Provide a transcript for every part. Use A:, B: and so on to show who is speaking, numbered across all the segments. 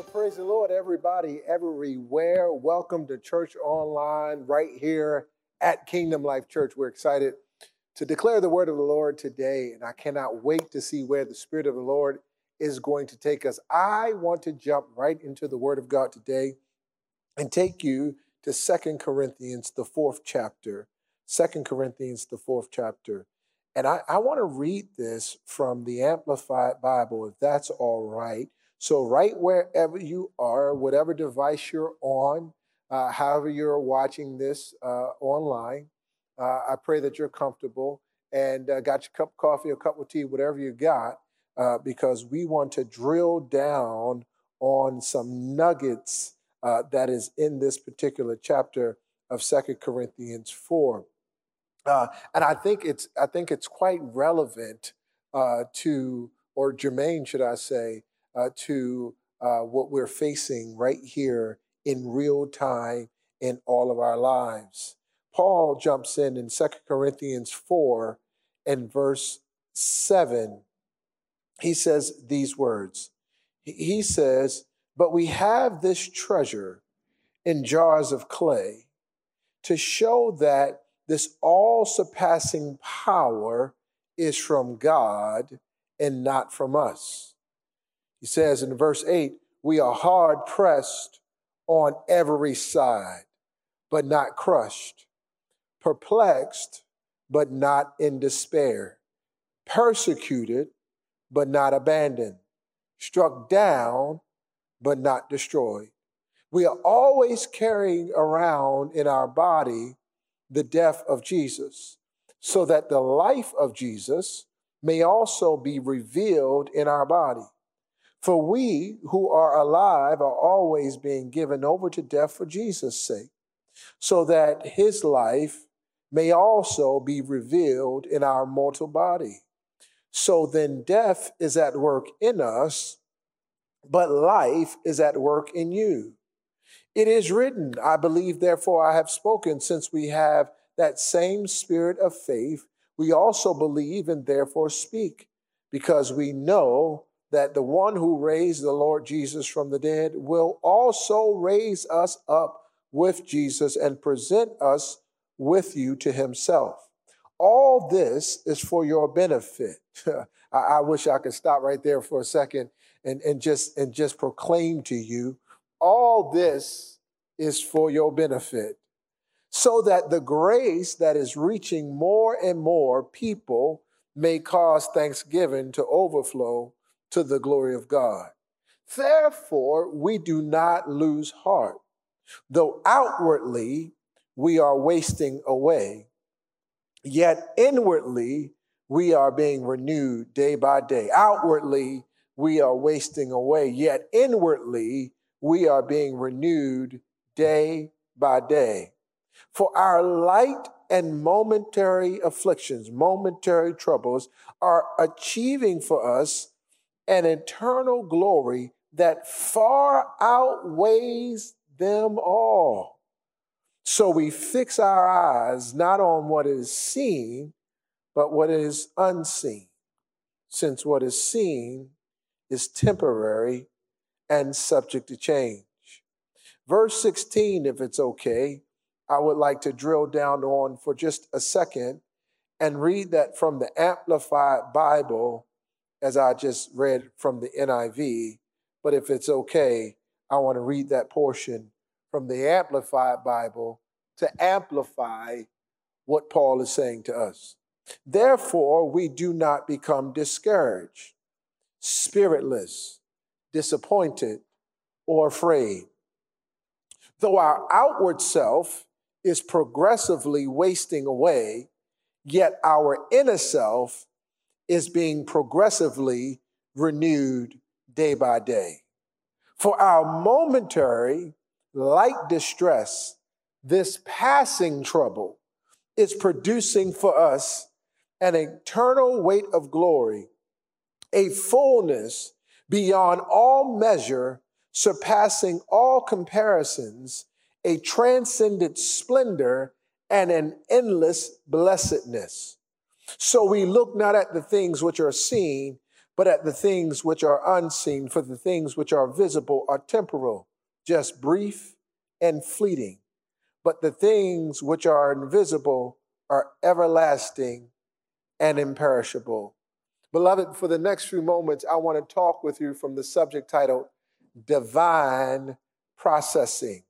A: Praise the Lord, everybody, everywhere. Welcome to Church Online right here at Kingdom Life Church. We're excited to declare the word of the Lord today, and I cannot wait to see where the Spirit of the Lord is going to take us. I want to jump right into the word of God today and take you to 2 Corinthians, the fourth chapter. 2 Corinthians, the fourth chapter. And I want to read this from the Amplified Bible, if that's all right. So right wherever you are, whatever device you're on, however you're watching this online, I pray that you're comfortable and got your cup of coffee or cup of tea, whatever you got, because we want to drill down on some nuggets that is in this particular chapter of 2 Corinthians 4. And I think it's quite relevant to, or germane, should I say, to what we're facing right here in real time in all of our lives. Paul jumps in 2 Corinthians 4 and verse 7. He says these words. He says, "But we have this treasure in jars of clay to show that this all-surpassing power is from God and not from us." He says in verse 8, "We are hard pressed on every side, but not crushed, perplexed, but not in despair, persecuted, but not abandoned, struck down, but not destroyed. We are always carrying around in our body the death of Jesus, so that the life of Jesus may also be revealed in our body. For we who are alive are always being given over to death for Jesus' sake, so that his life may also be revealed in our mortal body. So then death is at work in us, but life is at work in you. It is written, I believe, therefore I have spoken, since we have that same spirit of faith, we also believe and therefore speak, because we know that the one who raised the Lord Jesus from the dead will also raise us up with Jesus and present us with you to himself. All this is for your benefit." I wish I could stop right there for a second and just proclaim to you, all this is for your benefit, so that the grace that is reaching more and more people may cause thanksgiving to overflow to the glory of God. Therefore, we do not lose heart. Though outwardly we are wasting away, yet inwardly we are being renewed day by day. Outwardly we are wasting away, yet inwardly we are being renewed day by day. For our light and momentary afflictions, momentary troubles, are achieving for us an eternal glory that far outweighs them all. So we fix our eyes not on what is seen, but what is unseen, since what is seen is temporary and subject to change. Verse 16, if it's okay, I would like to drill down on for just a second and read that from the Amplified Bible, as I just read from the NIV. But if it's okay, I want to read that portion from the Amplified Bible to amplify what Paul is saying to us. "Therefore, we do not become discouraged, spiritless, disappointed, or afraid. Though our outward self is progressively wasting away, yet our inner self is being progressively renewed day by day. For our momentary light distress, this passing trouble, is producing for us an eternal weight of glory, a fullness beyond all measure, surpassing all comparisons, a transcendent splendor, and an endless blessedness. So we look not at the things which are seen, but at the things which are unseen, for the things which are visible are temporal, just brief and fleeting. But the things which are invisible are everlasting and imperishable. Beloved, for the next few moments, I want to talk with you from the subject titled Divine Processing.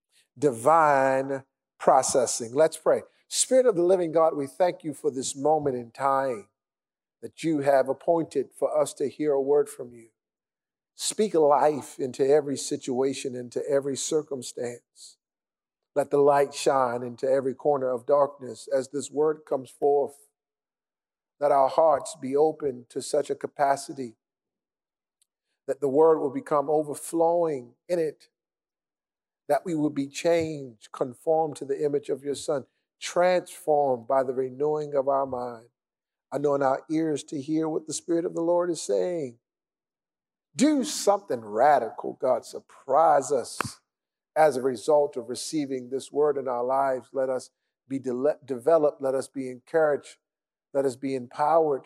A: Divine Processing. Let's pray. Spirit of the living God, we thank you for this moment in time that you have appointed for us to hear a word from you. Speak life into every situation, into every circumstance. Let the light shine into every corner of darkness as this word comes forth. Let our hearts be open to such a capacity that the word will become overflowing in it, that we will be changed, conformed to the image of your Son, transformed by the renewing of our mind. Anoint our ears to hear what the Spirit of the Lord is saying. Do something radical, God. Surprise us as a result of receiving this word in our lives. Let us be developed. Let us be encouraged. Let us be empowered.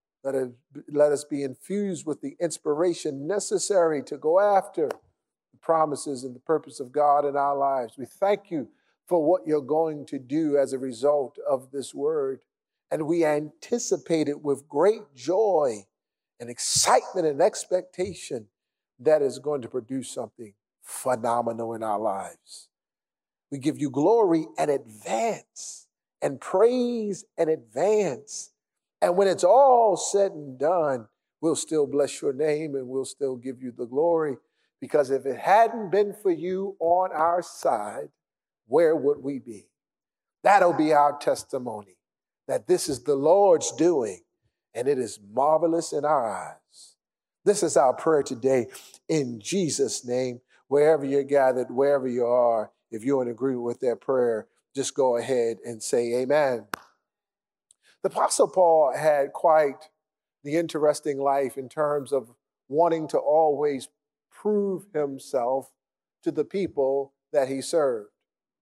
A: Let us be infused with the inspiration necessary to go after the promises and the purpose of God in our lives. We thank you for what you're going to do as a result of this word. And we anticipate it with great joy and excitement and expectation that is going to produce something phenomenal in our lives. We give you glory in advance and praise in advance. And when it's all said and done, we'll still bless your name and we'll still give you the glory. Because if it hadn't been for you on our side, where would we be? That'll be our testimony, that this is the Lord's doing, and it is marvelous in our eyes. This is our prayer today in Jesus' name. Wherever you're gathered, wherever you are, if you're in agreement with that prayer, just go ahead and say amen. The Apostle Paul had quite the interesting life in terms of wanting to always prove himself to the people that he served.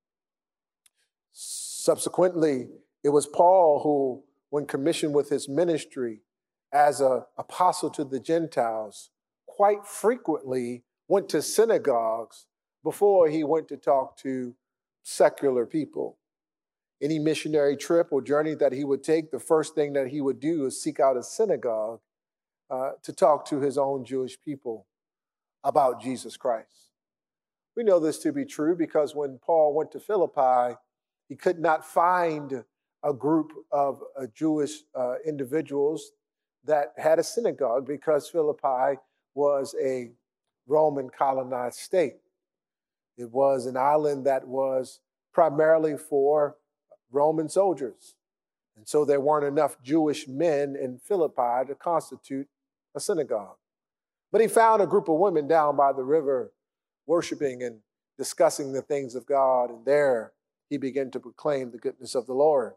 A: Subsequently, it was Paul who, when commissioned with his ministry as an apostle to the Gentiles, quite frequently went to synagogues before he went to talk to secular people. Any missionary trip or journey that he would take, the first thing that he would do is seek out a synagogue to talk to his own Jewish people about Jesus Christ. We know this to be true because when Paul went to Philippi, he could not find a group of Jewish individuals that had a synagogue because Philippi was a Roman colonized state. It was an island that was primarily for Roman soldiers. And so there weren't enough Jewish men in Philippi to constitute a synagogue. But he found a group of women down by the river worshiping and discussing the things of God, and there he began to proclaim the goodness of the Lord.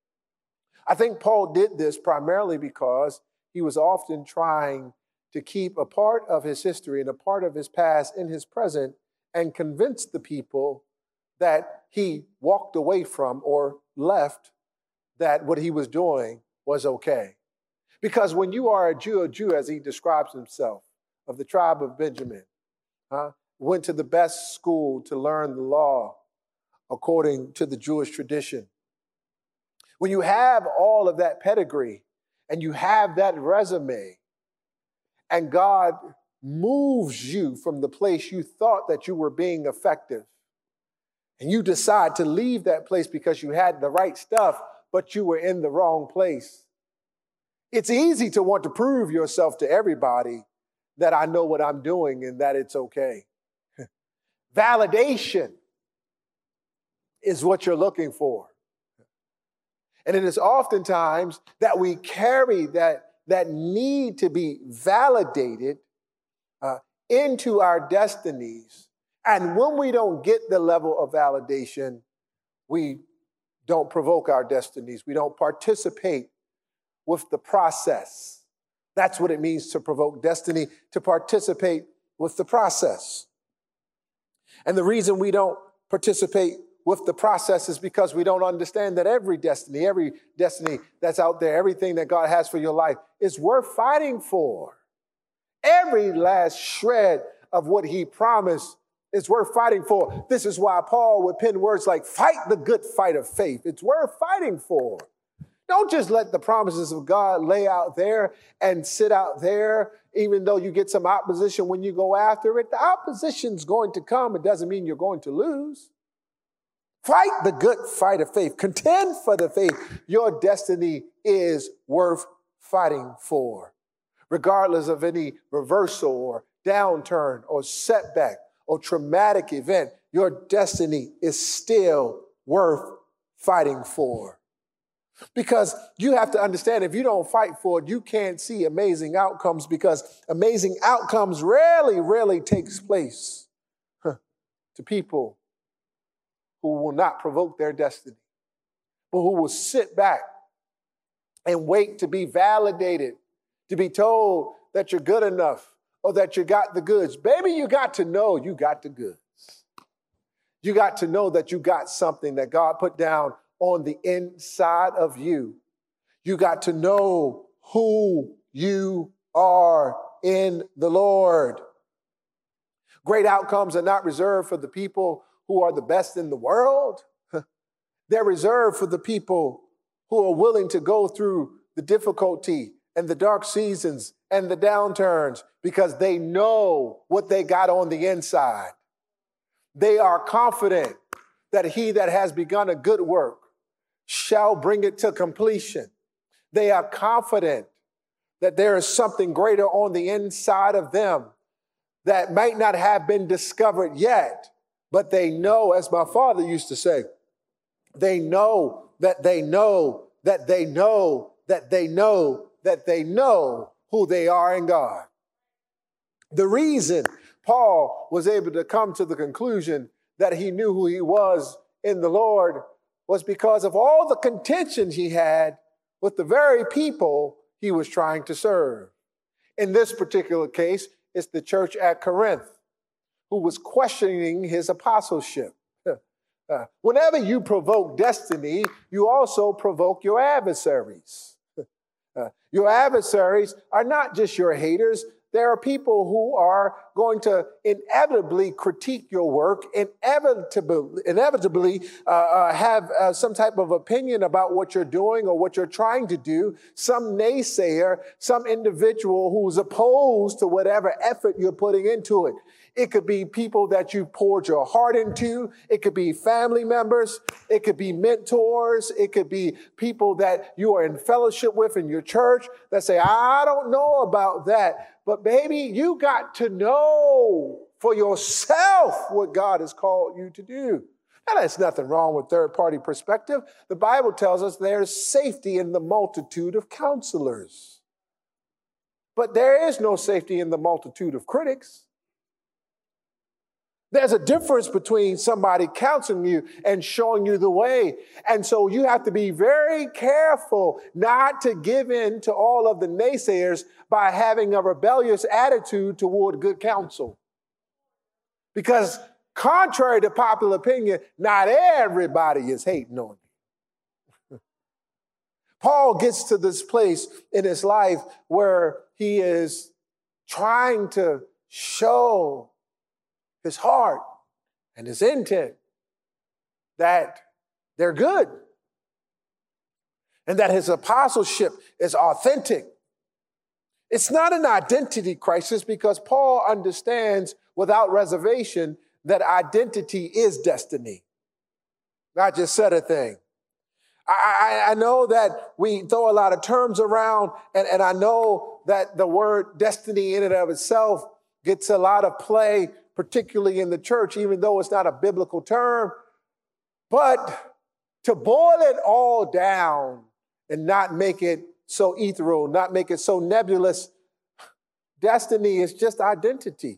A: I think Paul did this primarily because he was often trying to keep a part of his history and a part of his past in his present and convince the people that he walked away from or left, that what he was doing was okay. Because when you are a Jew as he describes himself, of the tribe of Benjamin, went to the best school to learn the law according to the Jewish tradition. When you have all of that pedigree and you have that resume, and God moves you from the place you thought that you were being effective, and you decide to leave that place because you had the right stuff, but you were in the wrong place, it's easy to want to prove yourself to everybody that I know what I'm doing and that it's okay. Validation is what you're looking for. And it is oftentimes that we carry that need to be validated into our destinies. And when we don't get the level of validation, we don't provoke our destinies. We don't participate with the process. That's what it means to provoke destiny, to participate with the process. And the reason we don't participate with the process is because we don't understand that every destiny that's out there, everything that God has for your life is worth fighting for. Every last shred of what he promised is worth fighting for. This is why Paul would pen words like, fight the good fight of faith. It's worth fighting for. Don't just let the promises of God lay out there and sit out there, even though you get some opposition when you go after it. The opposition's going to come. It doesn't mean you're going to lose. Fight the good fight of faith. Contend for the faith. Your destiny is worth fighting for. Regardless of any reversal or downturn or setback or traumatic event, your destiny is still worth fighting for. Because you have to understand, if you don't fight for it, you can't see amazing outcomes, because amazing outcomes rarely takes place to people who will not provoke their destiny, but who will sit back and wait to be validated, to be told that you're good enough or that you got the goods. Baby, you got to know you got the goods. You got to know that you got something that God put down on the inside of you. You got to know who you are in the Lord. Great outcomes are not reserved for the people who are the best in the world. They're reserved for the people who are willing to go through the difficulty and the dark seasons and the downturns, because they know what they got on the inside. They are confident that he that has begun a good work shall bring it to completion. They are confident that there is something greater on the inside of them that might not have been discovered yet, but they know, as my father used to say, they know that they know that they know that they know that they know who they are in God. The reason Paul was able to come to the conclusion that he knew who he was in the Lord was because of all the contentions he had with the very people he was trying to serve. In this particular case, it's the church at Corinth, who was questioning his apostleship. Whenever you provoke destiny, you also provoke your adversaries. Your adversaries are not just your haters. There are people who are going to inevitably critique your work, inevitably have some type of opinion about what you're doing or what you're trying to do. Some naysayer, some individual who's opposed to whatever effort you're putting into it. It could be people that you poured your heart into. It could be family members. It could be mentors. It could be people that you are in fellowship with in your church that say, I don't know about that. But baby, you got to know for yourself what God has called you to do. And there's nothing wrong with third-party perspective. The Bible tells us there's safety in the multitude of counselors. But there is no safety in the multitude of critics. There's a difference between somebody counseling you and showing you the way. And so you have to be very careful not to give in to all of the naysayers by having a rebellious attitude toward good counsel. Because contrary to popular opinion, not everybody is hating on you. Paul gets to this place in his life where he is trying to show his heart and his intent that they're good and that his apostleship is authentic. It's not an identity crisis, because Paul understands without reservation that identity is destiny. I just said a thing. I know that we throw a lot of terms around, and I know that the word destiny in and of itself gets a lot of play, particularly in the church, even though it's not a biblical term. But to boil it all down and not make it so ethereal, not make it so nebulous, destiny is just identity.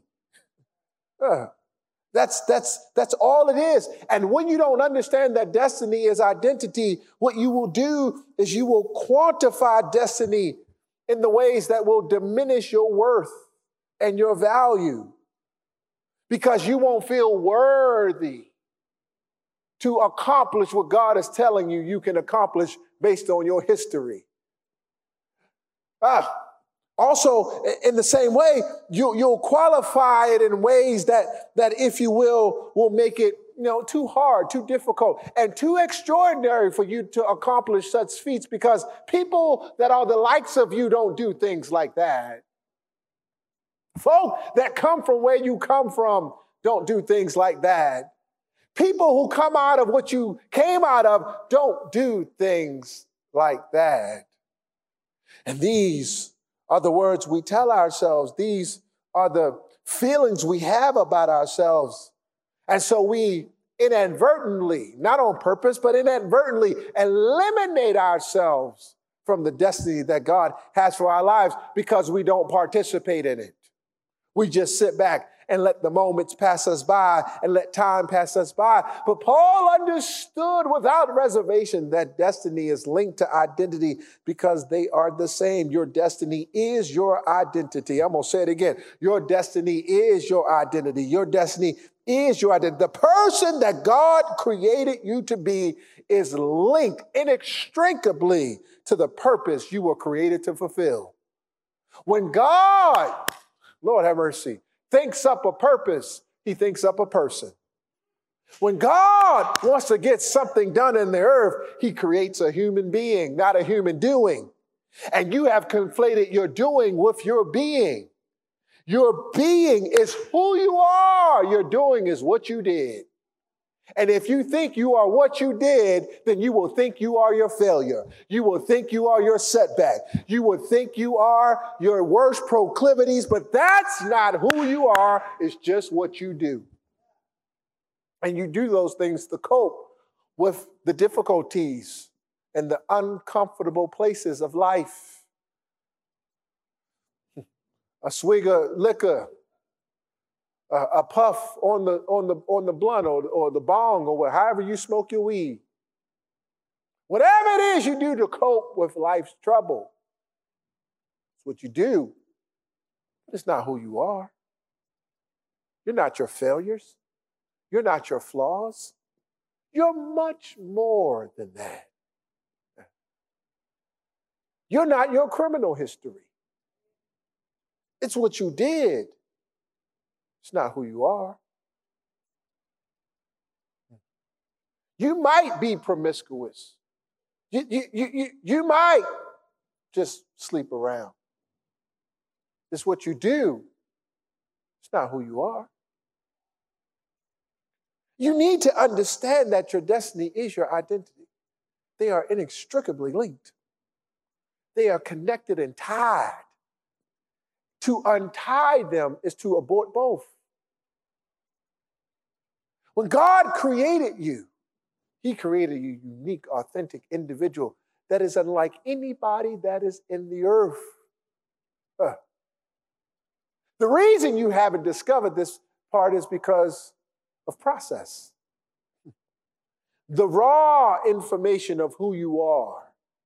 A: That's all it is. And when you don't understand that destiny is identity, what you will do is you will quantify destiny in the ways that will diminish your worth and your value, because you won't feel worthy to accomplish what God is telling you you can accomplish based on your history. Also, in the same way, you'll qualify it in ways that if you will make it too hard, too difficult, and too extraordinary for you to accomplish such feats, because people that are the likes of you don't do things like that. Folk that come from where you come from don't do things like that. People who come out of what you came out of don't do things like that. And these are the words we tell ourselves. These are the feelings we have about ourselves. And so we inadvertently, not on purpose, but inadvertently eliminate ourselves from the destiny that God has for our lives because we don't participate in it. We just sit back and let the moments pass us by and let time pass us by. But Paul understood without reservation that destiny is linked to identity because they are the same. Your destiny is your identity. I'm going to say it again. Your destiny is your identity. Your destiny is your identity. The person that God created you to be is linked inextricably to the purpose you were created to fulfill. When God, Lord have mercy, thinks up a purpose, he thinks up a person. When God wants to get something done in the earth, he creates a human being, not a human doing. And you have conflated your doing with your being. Your being is who you are. Your doing is what you did. And if you think you are what you did, then you will think you are your failure. You will think you are your setback. You will think you are your worst proclivities, but that's not who you are. It's just what you do. And you do those things to cope with the difficulties and the uncomfortable places of life. A swig of liquor, a puff on the blunt or the bong or however you smoke your weed. Whatever it is you do to cope with life's trouble, it's what you do. It's not who you are. You're not your failures. You're not your flaws. You're much more than that. You're not your criminal history. It's what you did. It's not who you are. You might be promiscuous. You might just sleep around. It's what you do. It's not who you are. You need to understand that your destiny is your identity. They are inextricably linked. They are connected and tied. To untie them is to abort both. When God created you, he created you a unique, authentic individual that is unlike anybody that is in the earth. The reason you haven't discovered this part is because of process. The raw information of who you are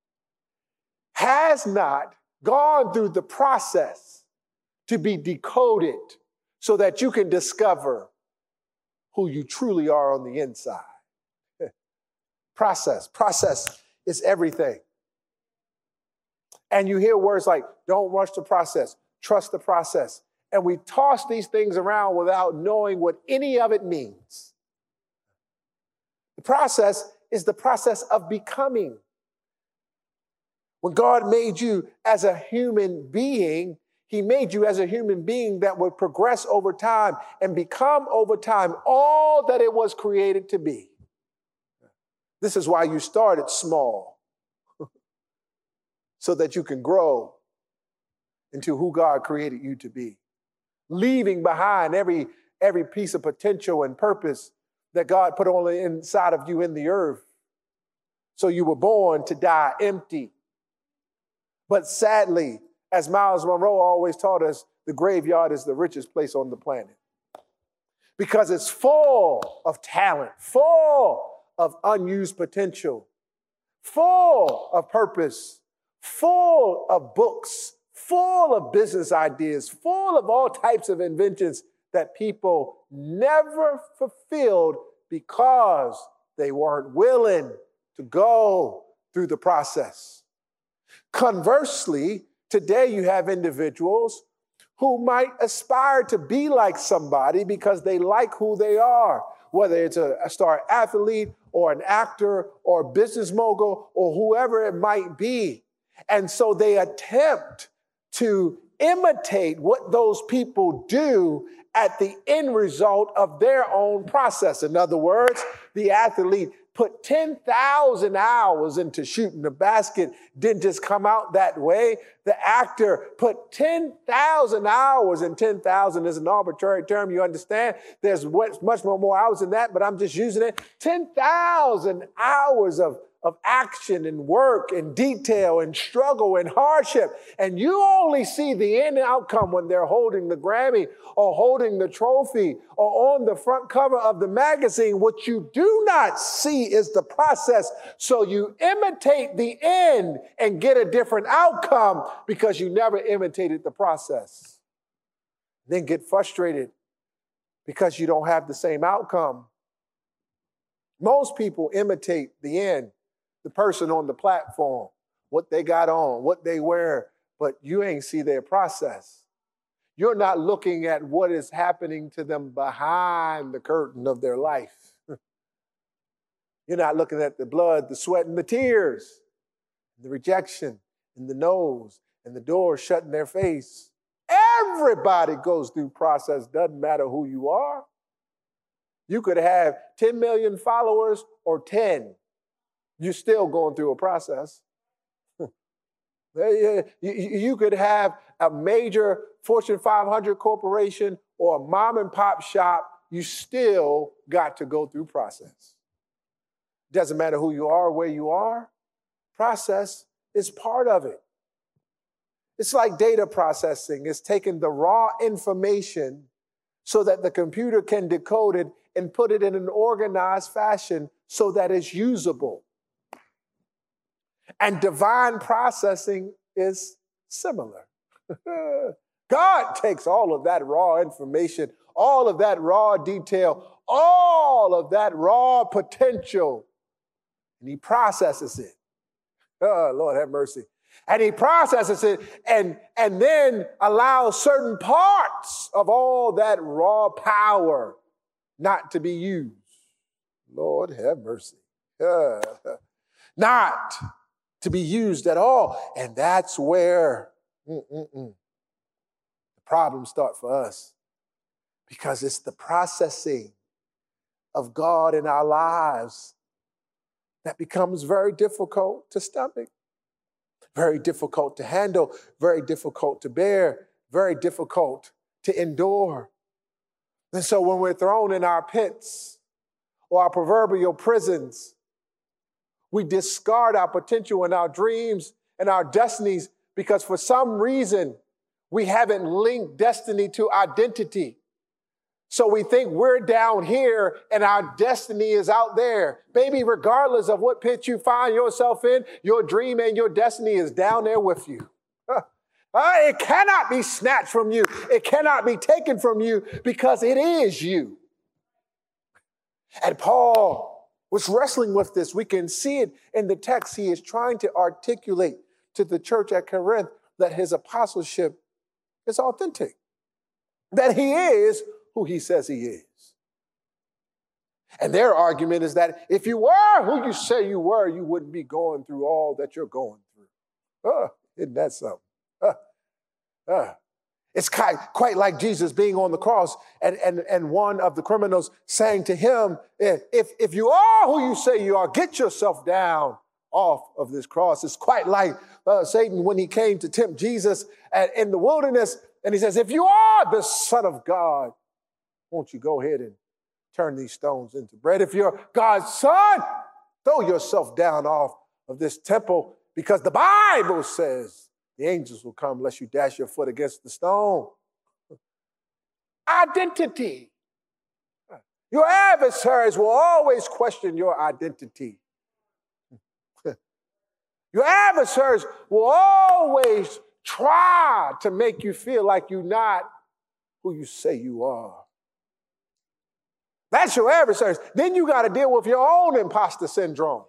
A: has not gone through the process to be decoded so that you can discover who you truly are on the inside. Process is everything. And you hear words like, don't rush the process, trust the process. And we toss these things around without knowing what any of it means. The process is the process of becoming. When God made you as a human being, he made you as a human being that would progress over time and become over time all that it was created to be. This is why you started small, so that you can grow into who God created you to be, leaving behind every piece of potential and purpose that God put on the inside of you in the earth. So you were born to die empty. But sadly, as Miles Monroe always taught us, the graveyard is the richest place on the planet because it's full of talent, full of unused potential, full of purpose, full of books, full of business ideas, full of all types of inventions that people never fulfilled because They weren't willing to go through the process. Conversely, today you have individuals who might aspire to be like somebody because they like who they are, whether it's a star athlete or an actor or a business mogul or whoever it might be. And so they attempt to imitate what those people do at the end result of their own process. In other words, the athlete put 10,000 hours into shooting the basket, didn't just come out that way. The actor put 10,000 hours, and 10,000 is an arbitrary term, you understand? There's much more hours than that, but I'm just using it. 10,000 hours of action and work and detail and struggle and hardship. And you only see the end outcome when they're holding the Grammy or holding the trophy or on the front cover of the magazine. What you do not see is the process. So you imitate the end and get a different outcome because you never imitated the process. Then get frustrated because you don't have the same outcome. Most people imitate the end. The person on the platform, what they got on, what they wear, but you ain't see their process. You're not looking at what is happening to them behind the curtain of their life. You're not looking at the blood, the sweat, and the tears, the rejection, and the no's, and the door shut in their face. Everybody goes through process, doesn't matter who you are. You could have 10 million followers or 10. You're still going through a process. You could have a major Fortune 500 corporation or a mom and pop shop. You still got to go through process. Doesn't matter who you are, where you are. Process is part of it. It's like data processing. It's taking the raw information so that the computer can decode it and put it in an organized fashion so that it's usable. And divine processing is similar. God takes all of that raw information, all of that raw detail, all of that raw potential, and he processes it. Oh, Lord have mercy. And he processes it and then allows certain parts of all that raw power not to be used. Lord have mercy. Not to be used at all. And that's where the problems start for us. Because it's the processing of God in our lives that becomes very difficult to stomach, very difficult to handle, very difficult to bear, very difficult to endure. And so when we're thrown in our pits or our proverbial prisons, we discard our potential and our dreams and our destinies because for some reason we haven't linked destiny to identity. So we think we're down here and our destiny is out there. Baby, regardless of what pit you find yourself in, your dream and your destiny is down there with you. It cannot be snatched from you. It cannot be taken from you because it is you. And Paul was wrestling with this. We can see it in the text. He is trying to articulate to the church at Corinth that his apostleship is authentic, that he is who he says he is. And their argument is that if you were who you say you were, you wouldn't be going through all that you're going through. Isn't that something? It's quite like Jesus being on the cross and one of the criminals saying to him, if you are who you say you are, get yourself down off of this cross. It's quite like Satan when he came to tempt Jesus in the wilderness, and he says, if you are the Son of God, won't you go ahead and turn these stones into bread? If you're God's son, throw yourself down off of this temple because the Bible says the angels will come unless you dash your foot against the stone. Identity. Your adversaries will always question your identity. Your adversaries will always try to make you feel like you're not who you say you are. That's your adversaries. Then you got to deal with your own imposter syndrome.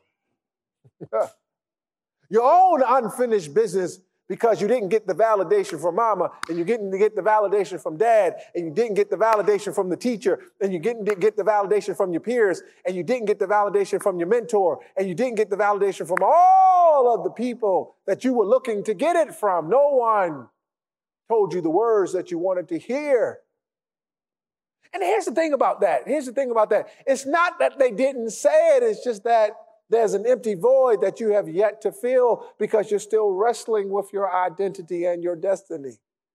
A: Your own unfinished business because you didn't get the validation from mama, and you didn't get the validation from dad, and you didn't get the validation from the teacher, and you didn't get the validation from your peers, and you didn't get the validation from your mentor, and you didn't get the validation from all of the people that you were looking to get it from. No one told you the words that you wanted to hear. And here's the thing about that. It's not that they didn't say it. It's just that there's an empty void that you have yet to fill because you're still wrestling with your identity and your destiny.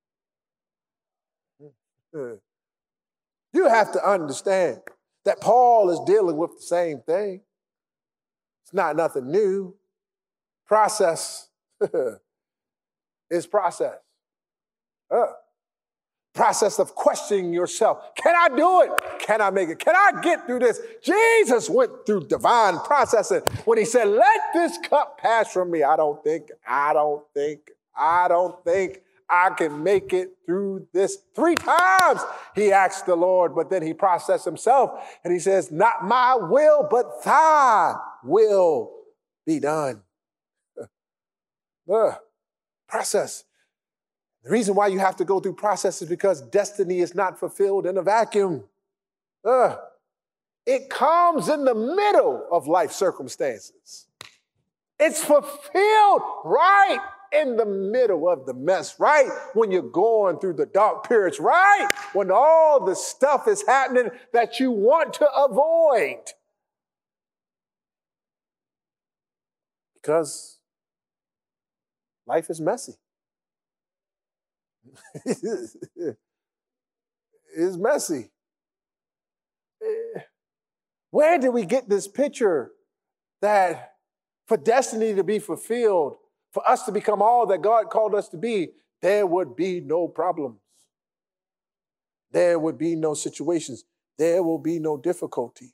A: You have to understand that Paul is dealing with the same thing. It's not nothing new. Process is process. Process of questioning yourself. Can I do it? Can I make it? Can I get through this? Jesus went through divine processing when he said, let this cup pass from me. I don't think I can make it through this. 3 times he asked the Lord, but then he processed himself and he says, not my will, but thy will be done. Process. The reason why you have to go through process is because destiny is not fulfilled in a vacuum. It comes in the middle of life circumstances. It's fulfilled right in the middle of the mess, right when you're going through the dark periods, right when all the stuff is happening that you want to avoid. Because life is messy. It's messy. Where did we get this picture that for destiny to be fulfilled, for us to become all that God called us to be, there would be no problems. There would be no situations. There will be no difficulty.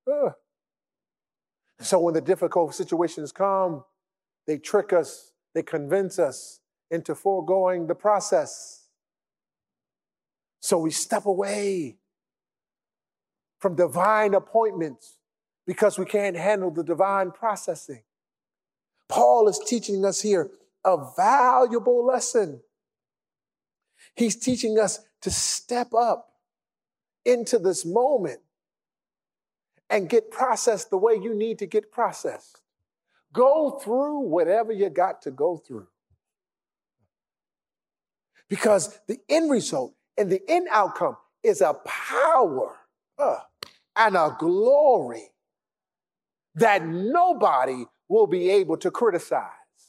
A: So when the difficult situations come, they trick us, they convince us into foregoing the process. So we step away from divine appointments because we can't handle the divine processing. Paul is teaching us here a valuable lesson. He's teaching us to step up into this moment and get processed the way you need to get processed. Go through whatever you got to go through. Because the end result and the end outcome is a power and a glory that nobody will be able to criticize.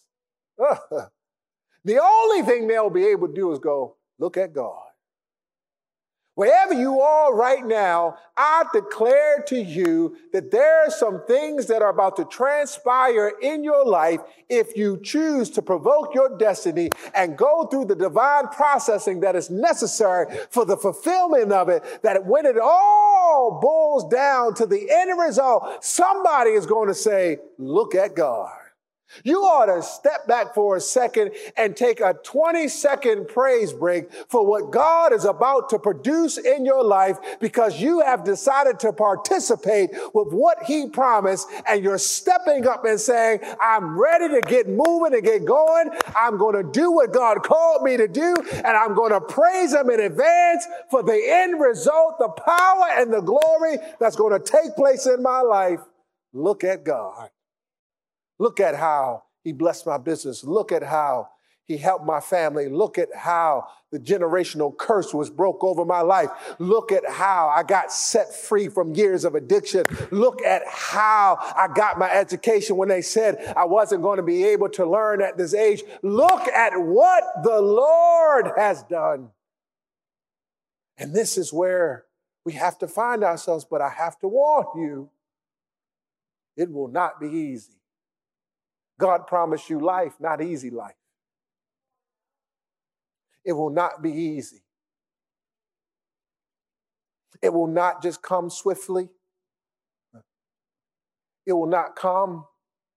A: The only thing they'll be able to do is go, look at God. Wherever you are right now, I declare to you that there are some things that are about to transpire in your life if you choose to provoke your destiny and go through the divine processing that is necessary for the fulfillment of it, that when it all boils down to the end result, somebody is going to say, look at God. You ought to step back for a second and take a 20-second praise break for what God is about to produce in your life because you have decided to participate with what he promised and you're stepping up and saying, I'm ready to get moving and get going. I'm going to do what God called me to do and I'm going to praise him in advance for the end result, the power and the glory that's going to take place in my life. Look at God. Look at how he blessed my business. Look at how he helped my family. Look at how the generational curse was broke over my life. Look at how I got set free from years of addiction. Look at how I got my education when they said I wasn't going to be able to learn at this age. Look at what the Lord has done. And this is where we have to find ourselves, but I have to warn you, it will not be easy. God promised you life, not easy life. It will not be easy. It will not just come swiftly. It will not come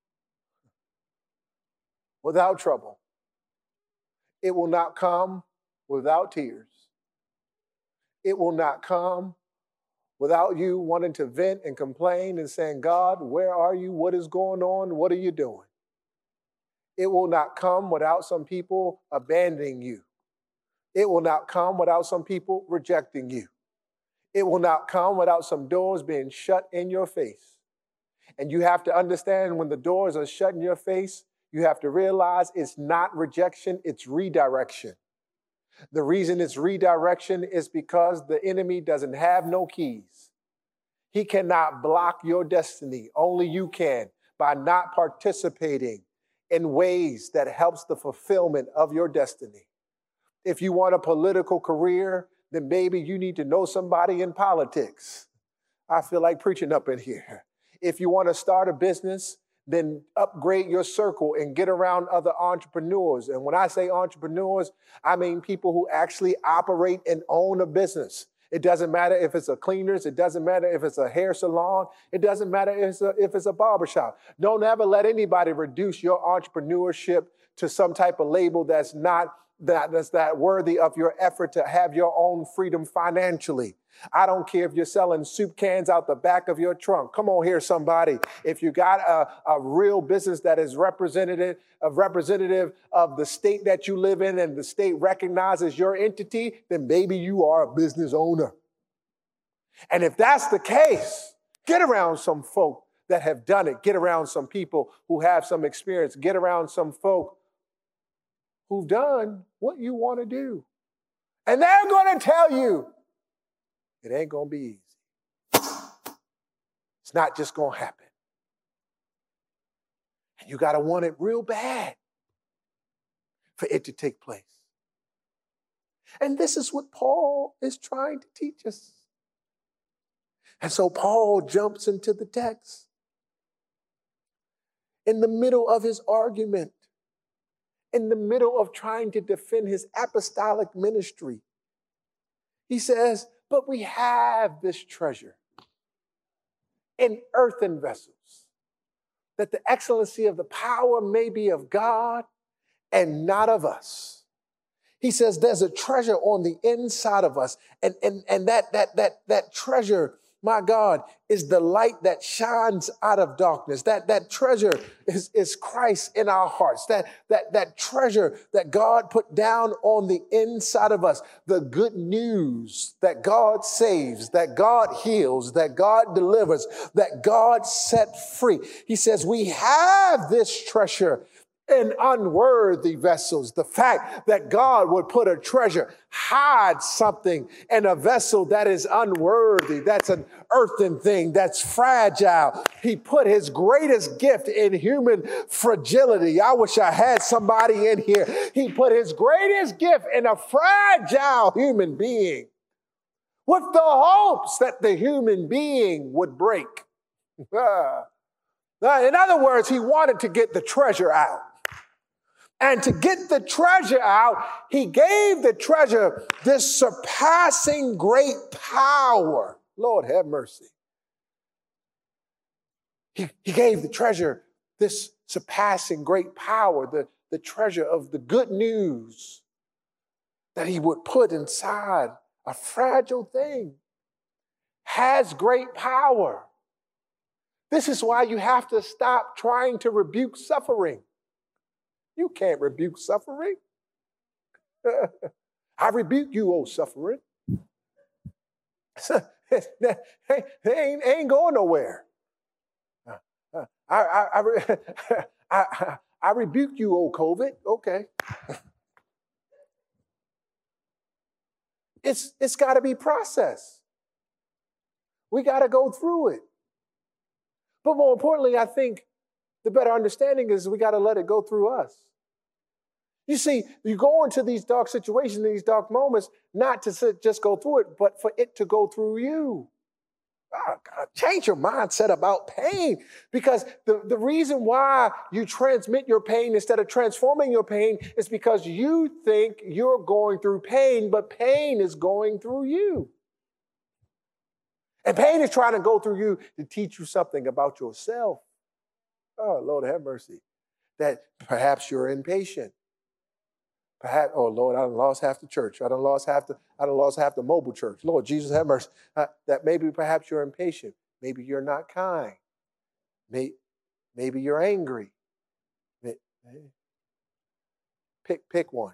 A: without trouble. It will not come without tears. It will not come without you wanting to vent and complain and saying, God, where are you? What is going on? What are you doing? It will not come without some people abandoning you. It will not come without some people rejecting you. It will not come without some doors being shut in your face. And you have to understand when the doors are shut in your face, you have to realize it's not rejection, it's redirection. The reason it's redirection is because the enemy doesn't have no keys. He cannot block your destiny. Only you can, by not participating in ways that helps the fulfillment of your destiny. If you want a political career, then maybe you need to know somebody in politics. I feel like preaching up in here. If you want to start a business, then upgrade your circle and get around other entrepreneurs. And when I say entrepreneurs, I mean people who actually operate and own a business. It doesn't matter if it's a cleaners. It doesn't matter if it's a hair salon. It doesn't matter if it's a barbershop. Don't ever let anybody reduce your entrepreneurship to some type of label that's not worthy of your effort to have your own freedom financially. I don't care if you're selling soup cans out the back of your trunk. Come on here, somebody. If you got a real business that is representative of the state that you live in and the state recognizes your entity, then maybe you are a business owner. And if that's the case, get around some folk that have done it. Get around some people who have some experience. Get around some folk who've done what you want to do. And they're going to tell you, it ain't going to be easy. It's not just going to happen. And you got to want it real bad for it to take place. And this is what Paul is trying to teach us. And so Paul jumps into the text in the middle of his argument, in the middle of trying to defend his apostolic ministry. He says, but we have this treasure in earthen vessels, that the excellency of the power may be of God and not of us. He says there's a treasure on the inside of us, and that treasure, my God, is the light that shines out of darkness. That treasure is Christ in our hearts. That treasure that God put down on the inside of us. The good news that God saves, that God heals, that God delivers, that God set free. He says we have this treasure in unworthy vessels. The fact that God would put a treasure, hide something in a vessel that is unworthy, that's an earthen thing, that's fragile. He put his greatest gift in human fragility. I wish I had somebody in here. He put his greatest gift in a fragile human being with the hopes that the human being would break. In other words, he wanted to get the treasure out. And to get the treasure out, he gave the treasure this surpassing great power. Lord have mercy. He gave the treasure this surpassing great power, the treasure of the good news that he would put inside a fragile thing. Has great power. This is why you have to stop trying to rebuke suffering. You can't rebuke suffering. I rebuke you, O suffering. They ain't going nowhere. I rebuke you, O COVID. Okay. It's got to be processed. We got to go through it. But more importantly, I think the better understanding is we got to let it go through us. You see, you go into these dark situations, these dark moments, not to just go through it, but for it to go through you. Oh, God, change your mindset about pain, because the reason why you transmit your pain instead of transforming your pain is because you think you're going through pain, but pain is going through you. And pain is trying to go through you to teach you something about yourself. Oh, Lord have mercy. That perhaps you're impatient. Perhaps, oh Lord, I done lost half the church. I done lost half the mobile church. Lord Jesus, have mercy. That maybe perhaps you're impatient. Maybe you're not kind. Maybe you're angry. Pick one.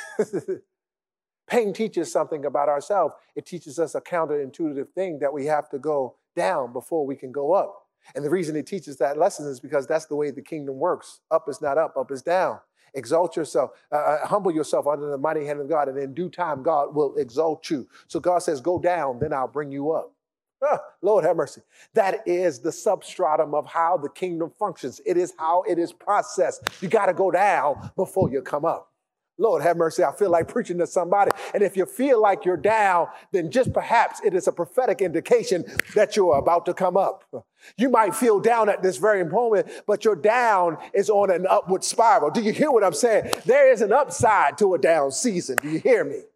A: Pain teaches something about ourselves. It teaches us a counterintuitive thing that we have to go down before we can go up. And the reason it teaches that lesson is because that's the way the kingdom works. Up is not up is down. Exalt yourself, humble yourself under the mighty hand of God, and in due time, God will exalt you. So God says, go down, then I'll bring you up. Lord have mercy. That is the substratum of how the kingdom functions. It is how it is processed. You got to go down before you come up. Lord have mercy. I feel like preaching to somebody. And if you feel like you're down, then just perhaps it is a prophetic indication that you're about to come up. You might feel down at this very moment, but your down is on an upward spiral. Do you hear what I'm saying? There is an upside to a down season. Do you hear me?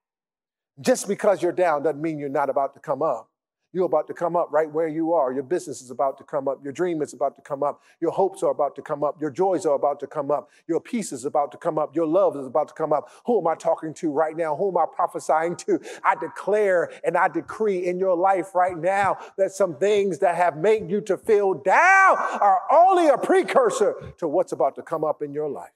A: Just because you're down doesn't mean you're not about to come up. You're about to come up right where you are. Your business is about to come up. Your dream is about to come up. Your hopes are about to come up. Your joys are about to come up. Your peace is about to come up. Your love is about to come up. Who am I talking to right now? Who am I prophesying to? I declare and I decree in your life right now that some things that have made you to feel down are only a precursor to what's about to come up in your life.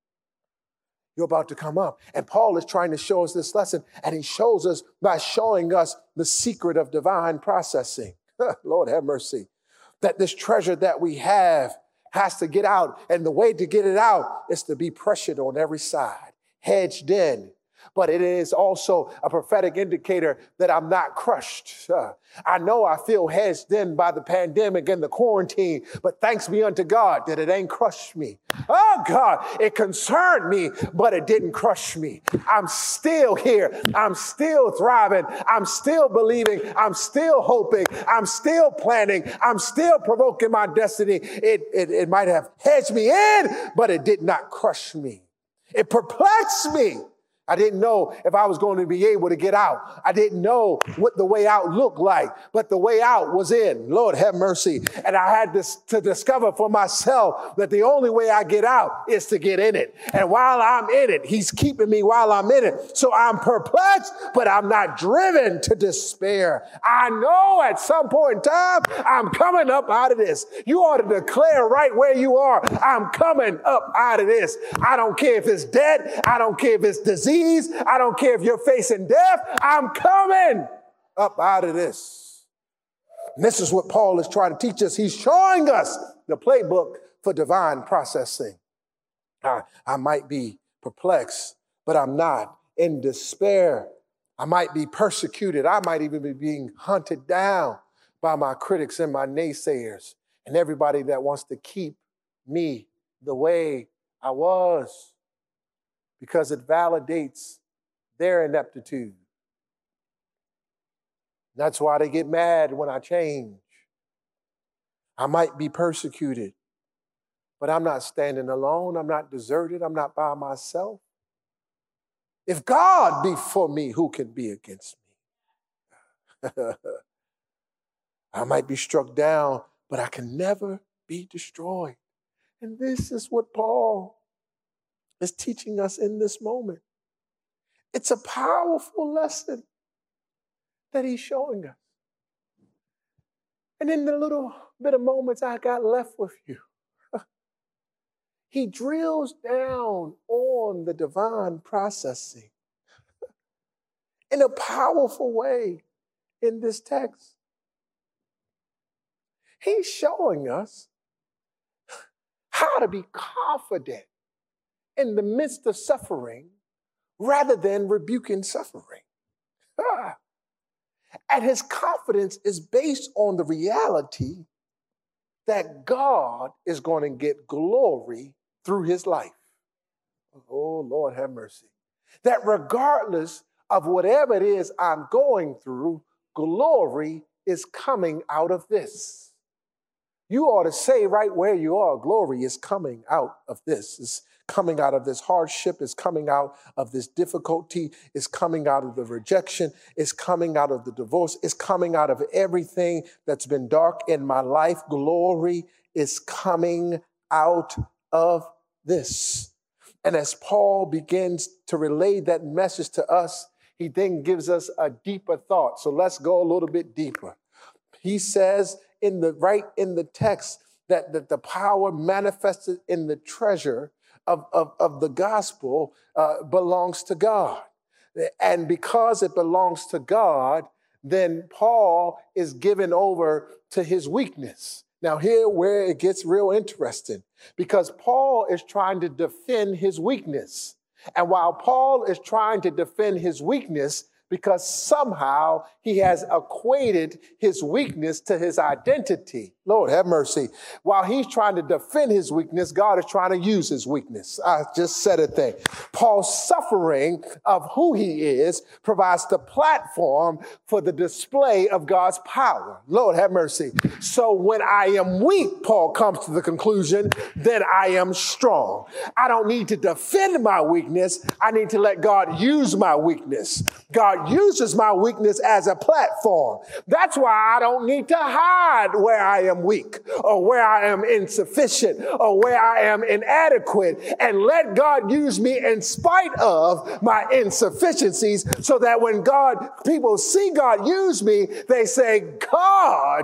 A: You're about to come up. And Paul is trying to show us this lesson, and he shows us by showing us the secret of divine processing. Lord have mercy. That this treasure that we have has to get out, and the way to get it out is to be pressured on every side, hedged in. But it is also a prophetic indicator that I'm not crushed. I know I feel hedged in by the pandemic and the quarantine, but thanks be unto God that it ain't crushed me. Oh God, it concerned me, but it didn't crush me. I'm still here. I'm still thriving. I'm still believing. I'm still hoping. I'm still planning. I'm still provoking my destiny. It might have hedged me in, but it did not crush me. It perplexed me. I didn't know if I was going to be able to get out. I didn't know what the way out looked like, but the way out was in. Lord have mercy. And I had to discover for myself that the only way I get out is to get in it. And while I'm in it, he's keeping me while I'm in it. So I'm perplexed, but I'm not driven to despair. I know at some point in time, I'm coming up out of this. You ought to declare right where you are, I'm coming up out of this. I don't care if it's dead. I don't care if it's disease. I don't care if you're facing death. I'm coming up out of this. And this is what Paul is trying to teach us. He's showing us the playbook for divine processing. I might be perplexed, but I'm not in despair. I might be persecuted. I might even be being hunted down by my critics and my naysayers and everybody that wants to keep me the way I was, because it validates their ineptitude. That's why they get mad when I change. I might be persecuted, but I'm not standing alone. I'm not deserted. I'm not by myself. If God be for me, who can be against me? I might be struck down, but I can never be destroyed. And this is what Paul is teaching us in this moment. It's a powerful lesson that he's showing us. And in the little bit of moments I got left with you, he drills down on the divine processing in a powerful way in this text. He's showing us how to be confident in the midst of suffering rather than rebuking suffering. And his confidence is based on the reality that God is going to get glory through his life. Oh, Lord have mercy. That regardless of whatever it is I'm going through, glory is coming out of this. You ought to say right where you are, glory is coming out of this. It's coming out of this hardship. It's coming out of this difficulty. It's coming out of the rejection. It's coming out of the divorce. It's coming out of everything that's been dark in my life. Glory is coming out of this. And as Paul begins to relay that message to us, he then gives us a deeper thought. So let's go a little bit deeper. He says right in the text that the power manifested in the treasure of the gospel belongs to God. And because it belongs to God, then Paul is given over to his weakness. Now, here where it gets real interesting, because Paul is trying to defend his weakness. And while Paul is trying to defend his weakness, because somehow he has equated his weakness to his identity. Lord have mercy. While he's trying to defend his weakness, God is trying to use his weakness. I just said a thing. Paul's suffering of who he is provides the platform for the display of God's power. Lord have mercy. So when I am weak, Paul comes to the conclusion, then I am strong. I don't need to defend my weakness. I need to let God use my weakness. God uses my weakness as a platform. That's why I don't need to hide where I am weak or where I am insufficient or where I am inadequate, and let God use me in spite of my insufficiencies, so that when people see God use me, they say, God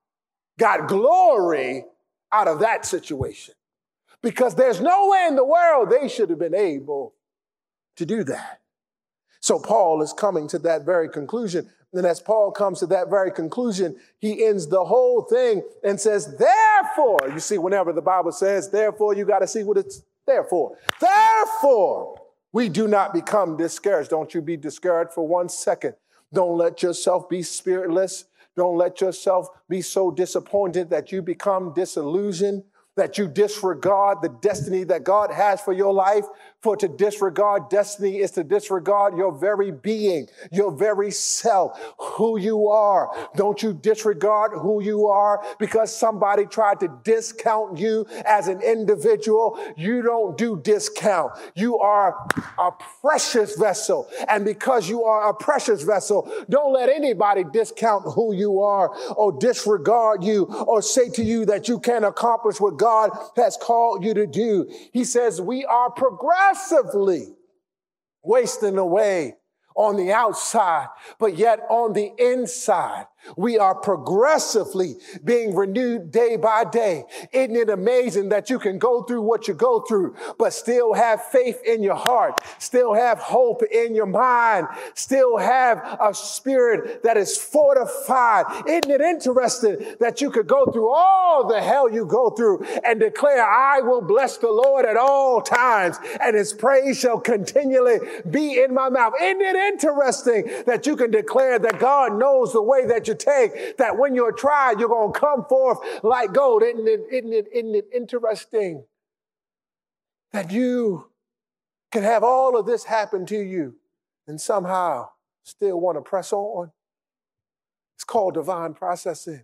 A: got glory out of that situation. Because there's no way in the world they should have been able to do that. So Paul is coming to that very conclusion. And as Paul comes to that very conclusion, he ends the whole thing and says, therefore, you see, whenever the Bible says, therefore, you got to see what it's there for. Therefore, we do not become discouraged. Don't you be discouraged for 1 second. Don't let yourself be spiritless. Don't let yourself be so disappointed that you become disillusioned, that you disregard the destiny that God has for your life. For to disregard destiny is to disregard your very being, your very self, who you are. Don't you disregard who you are because somebody tried to discount you as an individual. You don't do discount. You are a precious vessel. And because you are a precious vessel, don't let anybody discount who you are or disregard you or say to you that you can't accomplish what God has called you to do. He says we are progressively wasting away on the outside, but yet on the inside, we are progressively being renewed day by day. Isn't it amazing that you can go through what you go through, but still have faith in your heart, still have hope in your mind, still have a spirit that is fortified? Isn't it interesting that you could go through all the hell you go through and declare, I will bless the Lord at all times, and his praise shall continually be in my mouth? Isn't it interesting that you can declare that God knows the way that you take, that when you're tried, you're going to come forth like gold? Isn't it interesting that you can have all of this happen to you and somehow still want to press on? It's called divine processing.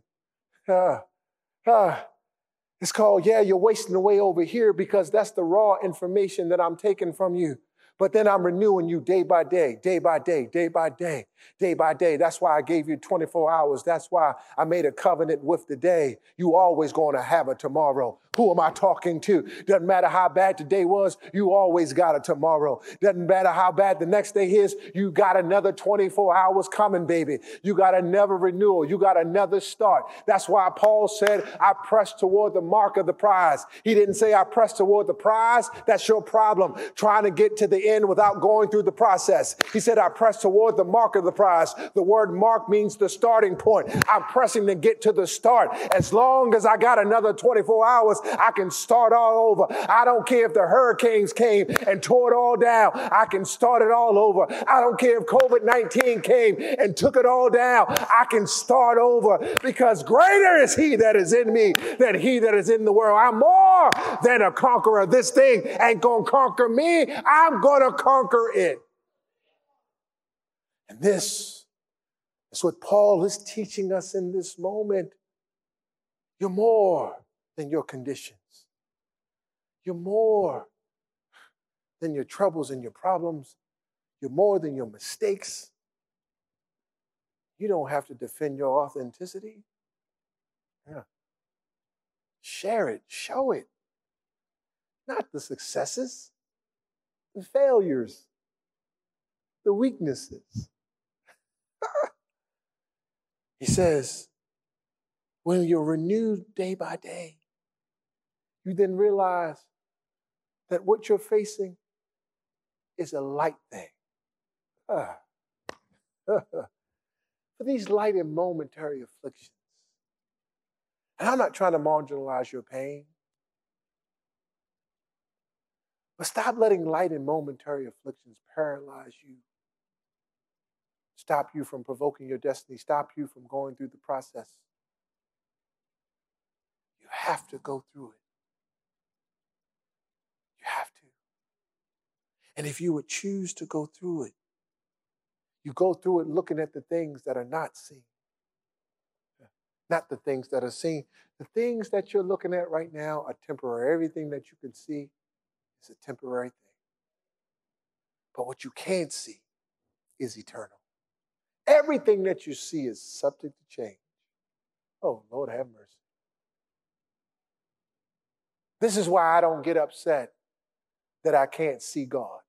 A: It's called, you're wasting away over here because that's the raw information that I'm taking from you. But then I'm renewing you day by day, day by day, day by day, day by day. That's why I gave you 24 hours. That's why I made a covenant with the day. You always going to have a tomorrow. Who am I talking to? Doesn't matter how bad today was, you always got a tomorrow. Doesn't matter how bad the next day is, you got another 24 hours coming, baby. You got another renewal. You got another start. That's why Paul said, I press toward the mark of the prize. He didn't say I press toward the prize. That's your problem, trying to get to the end without going through the process. He said, I press toward the mark of the prize. The word mark means the starting point. I'm pressing to get to the start. As long as I got another 24 hours, I can start all over. I don't care if the hurricanes came and tore it all down. I can start it all over. I don't care if COVID-19 came and took it all down. I can start over because greater is he that is in me than he that is in the world. I'm more than a conqueror. This thing ain't going to conquer me. I'm going to conquer it. And this is what Paul is teaching us in this moment. You're more than your conditions. You're more than your troubles and your problems. You're more than your mistakes. You don't have to defend your authenticity. Share it. Show it. Not the successes. the failures, the weaknesses. He says, when you're renewed day by day, you then realize that what you're facing is a light thing. For these light and momentary afflictions. And I'm not trying to marginalize your pain, but stop letting light and momentary afflictions paralyze you. Stop you from provoking your destiny. Stop you from going through the process. You have to go through it. You have to. And if you would choose to go through it, you go through it looking at the things that are not seen, not the things that are seen. The things that you're looking at right now are temporary. Everything that you can see is a temporary thing. But what you can't see is eternal. Everything that you see is subject to change. Oh, Lord have mercy. This is why I don't get upset that I can't see God.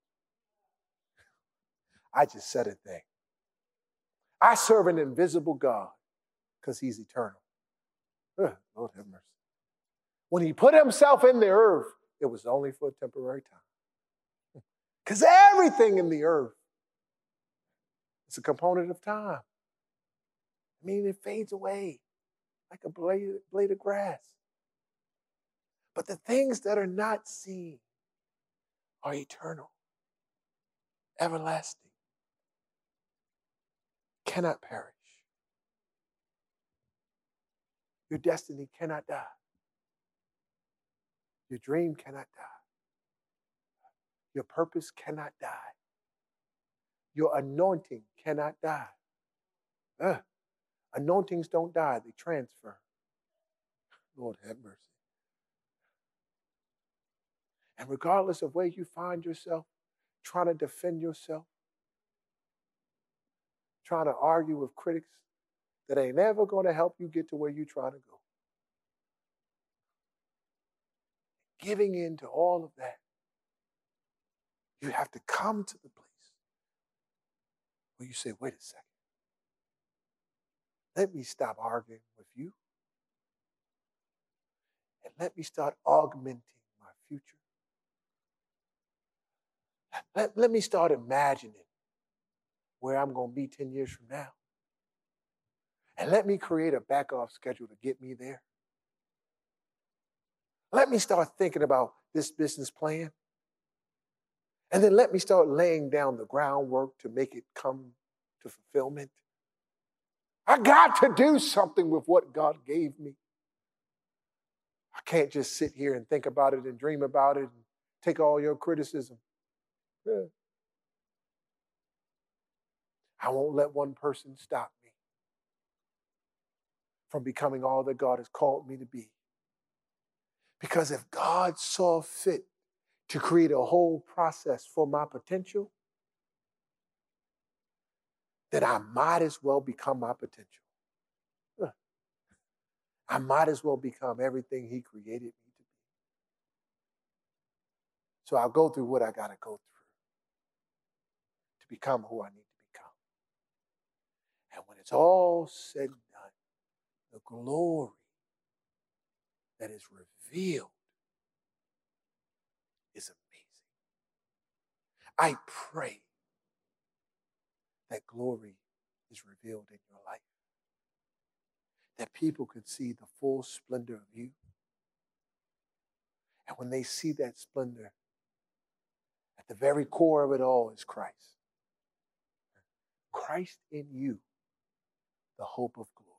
A: I just said a thing. I serve an invisible God because he's eternal. Lord have mercy. When he put himself in the earth, it was only for a temporary time. Because everything in the earth is a component of time. I mean, it fades away like a blade of grass. But the things that are not seen are eternal, everlasting, cannot perish. Your destiny cannot die. Your dream cannot die. Your purpose cannot die. Your anointing cannot die. Anointings don't die, they transfer. Lord have mercy. And regardless of where you find yourself, trying to defend yourself, trying to argue with critics that ain't never going to help you get to where you're trying to go. Giving in to all of that, you have to come to the place where you say, wait a second. Let me stop arguing with you. And let me start augmenting my future. Let me start imagining where I'm going to be 10 years from now. And let me create a back-off schedule to get me there. Let me start thinking about this business plan. And then let me start laying down the groundwork to make it come to fulfillment. I got to do something with what God gave me. I can't just sit here and think about it and dream about it and take all your criticism. Yeah. I won't let one person stop me from becoming all that God has called me to be. Because if God saw fit to create a whole process for my potential, then I might as well become my potential. I might as well become everything he created me to be. So I'll go through what I got to go through to become who I need to become. And when it's all said and done, the glory that is revealed is amazing. I pray that glory is revealed in your life, that people could see the full splendor of you. And when they see that splendor, at the very core of it all is Christ. Christ in you, the hope of glory.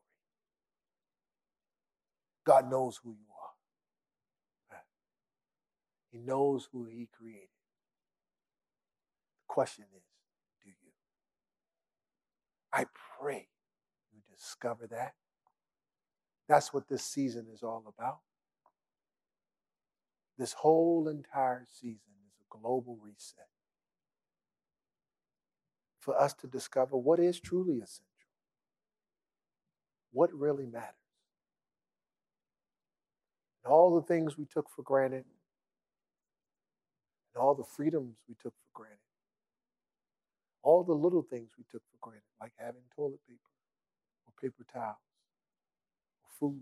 A: God knows who you are. He knows who he created. The question is, do you? I pray you discover that. That's what this season is all about. This whole entire season is a global reset for us to discover what is truly essential, what really matters. And all the things we took for granted, and all the freedoms we took for granted, all the little things we took for granted, like having toilet paper or paper towels or food,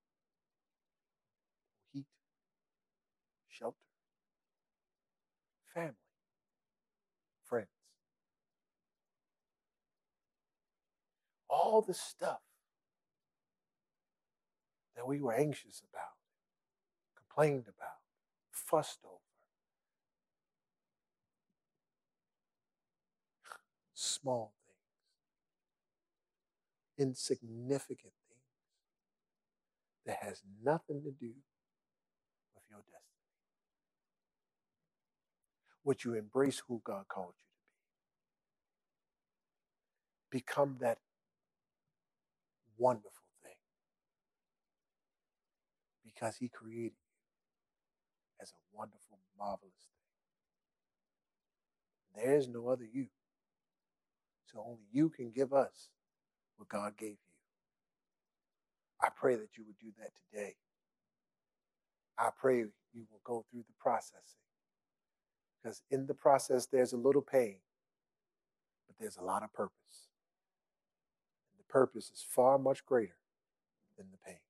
A: or heat, shelter, family, friends, all the stuff that we were anxious about, complained about, fussed over. Small things, insignificant things that has nothing to do with your destiny. Would you embrace who God called you to be? Become that wonderful thing because He created you as a wonderful, marvelous thing. There is no other you. So only you can give us what God gave you. I pray that you would do that today. I pray you will go through the processing. Because in the process, there's a little pain, but there's a lot of purpose. And the purpose is far much greater than the pain.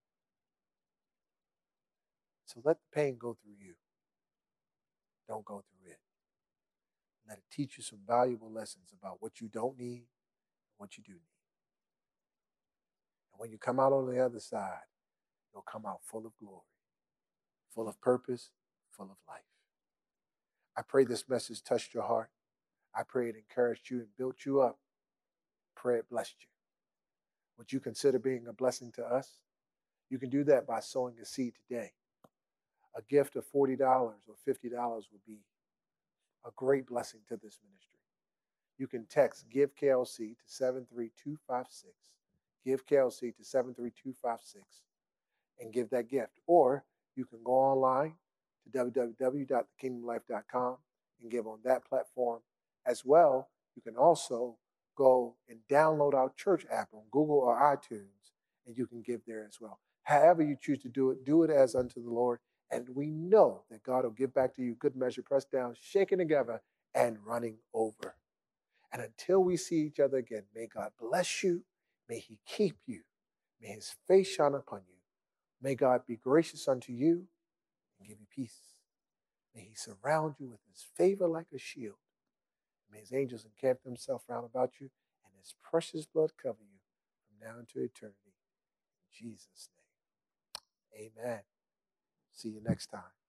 A: So let the pain go through you. Don't go through it. Let it teach you some valuable lessons about what you don't need and what you do need. And when you come out on the other side, you'll come out full of glory, full of purpose, full of life. I pray this message touched your heart. I pray it encouraged you and built you up. Pray it blessed you. Would you consider being a blessing to us? You can do that by sowing a seed today. A gift of $40 or $50 would be a great blessing to this ministry. You can text Give KLC to 73256. Give KLC to 73256 and give that gift. Or you can go online to www.thekingdomlife.com and give on that platform as well. You can also go and download our church app on Google or iTunes, and you can give there as well. However you choose to do it as unto the Lord. And we know that God will give back to you good measure, pressed down, shaken together, and running over. And until we see each other again, may God bless you. May He keep you. May His face shine upon you. May God be gracious unto you and give you peace. May He surround you with His favor like a shield. May His angels encamp themselves round about you, and His precious blood cover you from now into eternity. In Jesus' name, amen. See you next time.